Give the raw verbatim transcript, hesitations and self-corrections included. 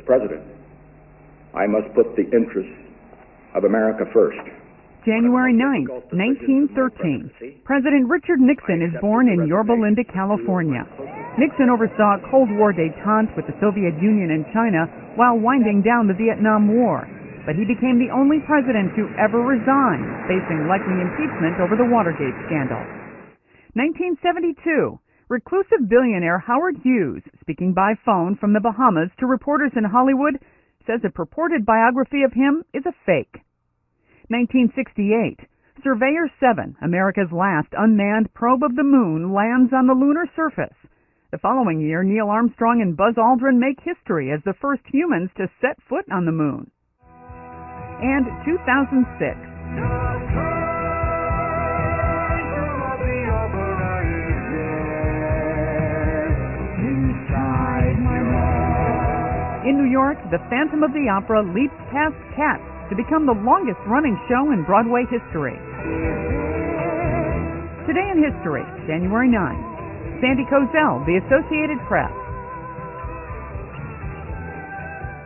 president, I must put the interests of America first. January ninth, nineteen thirteen. President Richard Nixon is born in Yorba Linda, California. Nixon oversaw Cold War détente with the Soviet Union and China while winding down the Vietnam War. But he became the only president to ever resign, facing likely impeachment over the Watergate scandal. nineteen seventy-two. Reclusive billionaire Howard Hughes, speaking by phone from the Bahamas to reporters in Hollywood, says a purported biography of him is a fake. nineteen sixty-eight. Surveyor seven, America's last unmanned probe of the moon, lands on the lunar surface. The following year, Neil Armstrong and Buzz Aldrin make history as the first humans to set foot on the moon. And two thousand six. In New York, The Phantom of the Opera leaps past Cats to become the longest-running show in Broadway history. Today in History, January ninth. Sandy Kozel, The Associated Press.